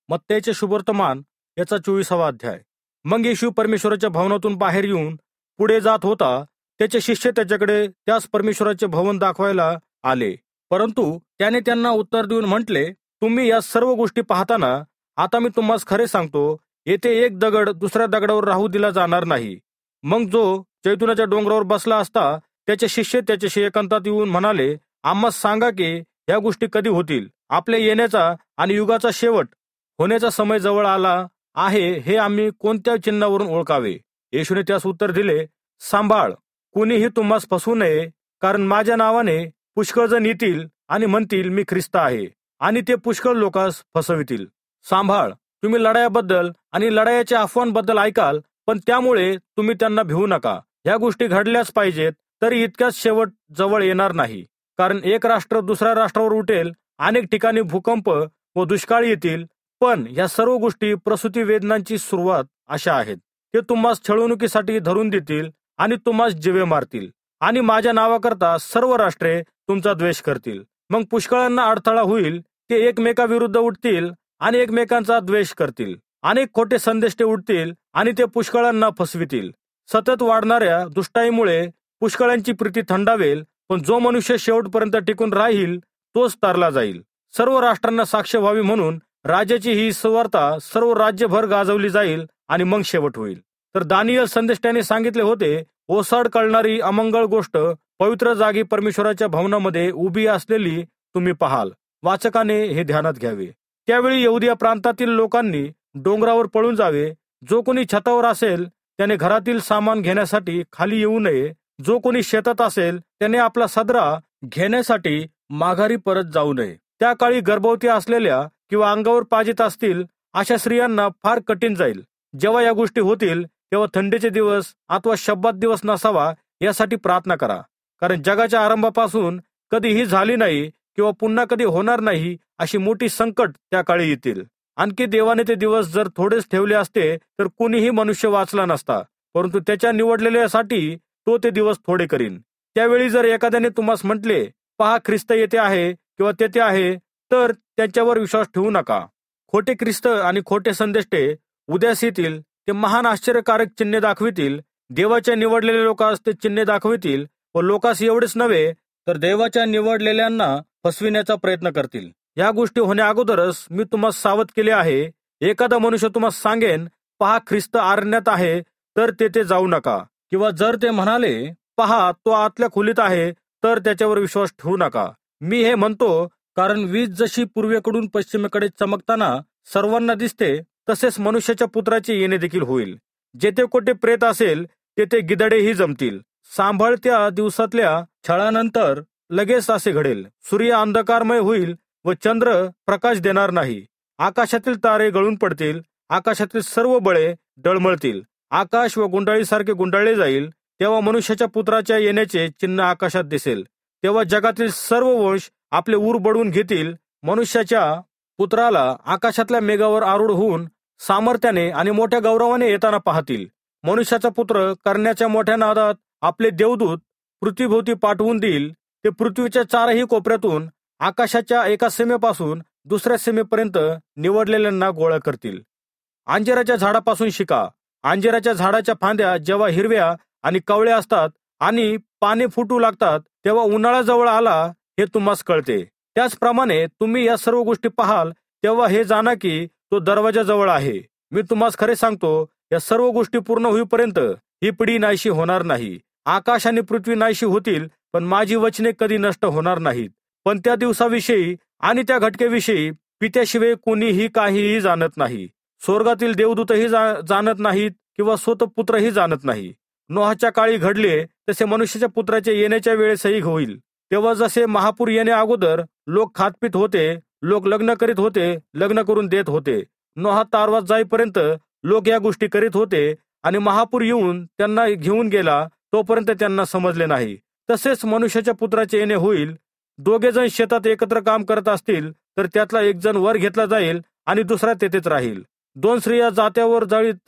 मत्तेचे शुभवर्तमान याचा 24वा अध्याय. मग येशू परमेश्वराच्या भवनातून बाहेर येऊन पुढे जात होता. त्याचे शिष्य त्याच्याकडे त्यास परमेश्वराचे भवन दाखवायला आले. परंतु त्याने त्यांना उत्तर देऊन म्हटले, तुम्ही या सर्व गोष्टी पाहताना आता मी तुम्हास खरे सांगतो, येथे एक दगड दुसऱ्या दगडावर राहू दिला जाणार नाही. मग जो जैतुनाच्या डोंगरावर बसला असता त्याचे शिष्य त्याच्याशी एकांतात येऊन म्हणाले, आम्हास सांगा की ह्या गोष्टी कधी होतील? आपल्या येण्याचा आणि युगाचा शेवट होण्याचा समय जवळ आला आहे हे आम्ही कोणत्या चिन्हावरून ओळखावे? येशूने त्यास उत्तर दिले, सांभाळ, कुणीही तुम्हास फसवू नये, कारण माझ्या नावाने पुष्कळ जण येतील आणि म्हणतील मी ख्रिस्त आहे, आणि ते पुष्कळ लोकांस फसवितील. सांभाळ, तुम्ही लढायाबद्दल आणि लढायाच्या अफवांबद्दल ऐकाल, पण त्यामुळे तुम्ही त्यांना भिवू नका. ह्या गोष्टी घडल्याच पाहिजेत, तरी इतक्याच शेवट जवळ येणार नाही. कारण एक राष्ट्र दुसऱ्या राष्ट्रावर उठेल, अनेक ठिकाणी भूकंप व दुष्काळ येतील. पण या सर्व गोष्टी प्रसूती वेदनांची सुरुवात अशा आहेत. ते तुम्हास छळवणुकीसाठी धरून देतील आणि तुम्हास जिवे मारतील, आणि माझ्या नावाकरता सर्व राष्ट्रे तुमचा द्वेष करतील. मग पुष्कळांना अडथळा होईल. ते एकमेकाविरुद्ध उठतील आणि एकमेकांचा द्वेष करतील. अनेक खोटे संदेष्टे उठतील आणि ते पुष्कळांना फसवितील. सतत वाढणाऱ्या दुष्टाईमुळे पुष्कळांची प्रीती थंडावेल, पण जो मनुष्य शेवटपर्यंत टिकून राहील तोच तारला जाईल. सर्व राष्ट्रांना साक्ष व्हावी म्हणून राजाची ही सुवार्ता सर्व राज्यभर गाजवली जाईल आणि मग शेवट होईल. तर दानियल संदेष्टाने सांगितले होते, ओसाड कळणारी अमंगळ गोष्ट पवित्र जागी परमेश्वराच्या भवनामध्ये उभी असलेली तुम्ही पाहाल. वाचकाने हे ध्यानात घ्यावे. त्यावेळी यहुदिया प्रांतातील लोकांनी डोंगरावर पळून जावे. जो कोणी छतावर असेल त्याने घरातील सामान घेण्यासाठी खाली येऊ नये. जो कोणी शेतात असेल त्याने आपला सदरा घेण्यासाठी माघारी परत जाऊ नये. त्या काळी गर्भवती असलेल्या किंवा अंगावर पाजित असतील अशा स्त्रियांना फार कठीण जाईल. जेव्हा या गोष्टी होतील तेव्हा थंडीचे दिवस अथवा शब्बात दिवस नसावा यासाठी प्रार्थना करा. कारण जगाच्या आरंभापासून कधीही झाली नाही किंवा पुन्हा कधी होणार नाही अशी मोठी संकट त्या काळी येतील. आणखी देवाने ते दिवस जर थोडेच ठेवले असते तर कोणीही मनुष्य वाचला नसता, परंतु त्याच्या निवडलेल्यासाठी तो ते दिवस थोडे करीन. त्यावेळी जर एखाद्याने तुम्हास म्हटले, पहा ख्रिस्त येथे आहे किंवा तेथे आहे, तर त्यांच्यावर विश्वास ठेवू नका. खोटे ख्रिस्त आणि खोटे संदेष्टे उद्यास येतील. ते महान आश्चर्यकारक चिन्हे दाखवितील. देवाच्या निवडलेल्या लोकांस ते चिन्हे दाखवितील व लोकांस एवढेच नव्हे तर देवाच्या निवडलेल्यांना फसविण्याचा प्रयत्न करतील. या गोष्टी होण्या अगोदरच मी तुम्हाला सावध केले आहे. एखादा मनुष्य तुम्हाला सांगेन, पहा ख्रिस्त अरण्यात आहे, तर तेथे जाऊ नका. किंवा जर ते म्हणाले, पहा तो आतल्या खोलीत आहे, तर त्याच्यावर विश्वास ठेवू नका. मी हे म्हणतो कारण वीज जशी पूर्वेकडून पश्चिमेकडे चमकताना सर्वांना दिसते, तसेच मनुष्याच्या पुत्राचे येणे देखील होईल. जेथे कोठे प्रेत असेल तेथे गिधडेही जमतील. सांभाळत्या दिवसातल्या छळानंतर लगेच असे घडेल. सूर्य अंधकारमय होईल व चंद्र प्रकाश देणार नाही. आकाशातील तारे गळून पडतील. आकाशातील सर्व बळे डळमळतील. आकाश व गुंडाळीसारखे गुंडाळले जाईल. तेव्हा मनुष्याच्या पुत्राच्या येण्याचे चिन्ह आकाशात दिसेल. तेव्हा जगातील सर्व वंश आपले ऊर बडवून घेतील. मनुष्याच्या पुत्राला आकाशातल्या मेघावर आरूढ होऊन सामर्थ्याने आणि मोठ्या गौरवाने येताना पाहतील. मनुष्याचा पुत्र करण्याच्या मोठ्या नादात आपले देवदूत पृथ्वीभोवती पाठवून देईल. ते पृथ्वीच्या चारही कोपऱ्यातून आकाशाच्या एका सीमेपासून दुसऱ्या सीमेपर्यंत निवडलेल्यांना गोळा करतील. अंजिराच्या झाडापासून शिका. अंजिराच्या झाडाच्या फांद्या जेव्हा हिरव्या आणि कवळ्या असतात आणि पाने फुटू लागतात, तेव्हा उन्हाळा जवळ आला हे तुम्हास कळते. त्याचप्रमाणे तुम्ही या सर्व गोष्टी पाहाल तेव्हा हे जाणा की तो दरवाजा जवळ आहे. मी तुम्हास खरे सांगतो, या सर्व गोष्टी पूर्ण होईपर्यंत ही पिढी नाहीशी होणार नाही. आकाश आणि पृथ्वी नाहीशी होतील, पण माझी वचने कधी नष्ट होणार नाहीत. पण त्या दिवसाविषयी आणि त्या घटकेविषयी पित्याशिवाय कोणीही काहीही जाणत नाही. स्वर्गातील देवदूतही जाणत नाहीत किंवा स्वतः पुत्रही जाणत नाही. नोहाच्या काळी घडले तसे मनुष्याच्या पुत्राच्या येण्याच्या वेळेसही होईल. तेव्हा जसे महापूर येण्या अगोदर लोक खातपीत होते, लोक लग्न करीत होते, लग्न करून देत होते. नोहा तारवात जाईपर्यंत लोक या गोष्टी करीत होते आणि महापूर येऊन त्यांना घेऊन गेला तोपर्यंत त्यांना समजले नाही. तसेच मनुष्याच्या पुत्राचे येणे होईल. दोघे जण शेतात एकत्र काम करत असतील तर त्यातला एक जण वर घेतला जाईल आणि दुसरा तेथेच राहील. दोन स्त्रिया जात्यावर जळीत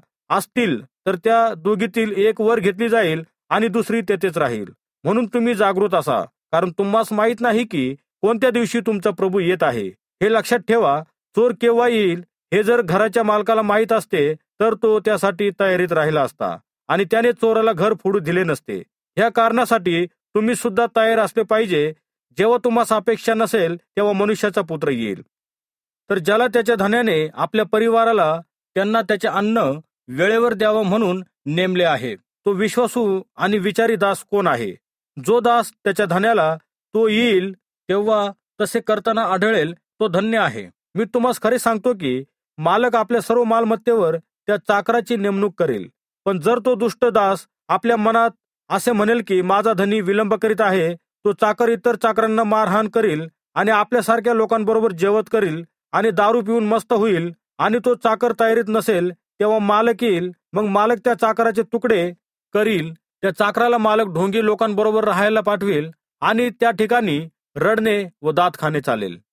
असतील तर त्या दोघीतील एक वर घेतली जाईल आणि दुसरी तेथेच राहील. म्हणून तुम्ही जागृत असा, कारण तुम्हास माहित नाही की कोणत्या दिवशी तुमचा प्रभू येत आहे. हे लक्षात ठेवा. चोर केव्हा येईल हे जर घराच्या मालकाला माहीत असते तर तो त्यासाठी तयारीत राहिला असता आणि त्याने चोराला घर फोडू दिले नसते. ह्या कारणासाठी तुम्ही सुद्धा तयार असले पाहिजे. जेव्हा तुम्हाला अपेक्षा नसेल तेव्हा मनुष्याचा पुत्र येईल. तर ज्याला त्याच्या धन्याने आपल्या परिवाराला त्यांना त्याचे अन्न वेळेवर द्यावं म्हणून नेमले आहे, तो विश्वासू आणि विचारी दास कोण आहे? जो दास त्याच्या धन्याला तो येईल तेव्हा तसे करताना आढळेल तो धन्य आहे. मी तुम्हाला खरे सांगतो की मालक आपल्या सर्व मालमत्तेवर त्या चाकराची नेमणूक करेल. पण जर तो दुष्ट दास आपल्या मनात असे म्हणेल की माझा धनी विलंब करीत आहे, तो चाकर इतर चाकरांना मारहाण करील आणि आपल्यासारख्या लोकांबरोबर जेवत करील आणि दारू पिऊन मस्त होईल आणि तो चाकर तयारीत नसेल तेव्हा मालक येईल. मग मालक त्या चाकराचे तुकडे करील. त्या चाकराला मालक ढोंगी लोकांबरोबर राहायला पाठवेल आणि त्या ठिकाणी रडणे व दात खाणे चालेल.